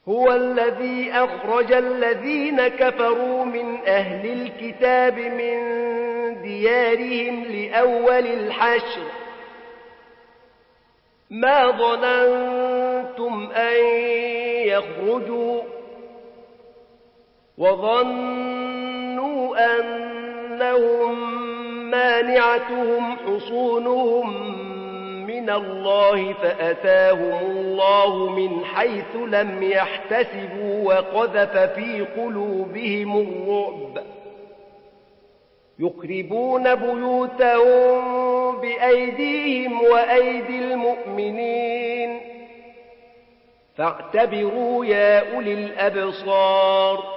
هو الذي أخرج الذين كفروا من أهل الكتاب من ديارهم لأول الحشر ما ظننتم أن يخرجوا وظنوا أنهم مانعتهم حصونهم من الله فأتاهم الله من حيث لم يحتسبوا وقذف في قلوبهم الرعب يخربون بيوتهم بأيديهم وأيدي المؤمنين فاعتبروا يا أولي الأبصار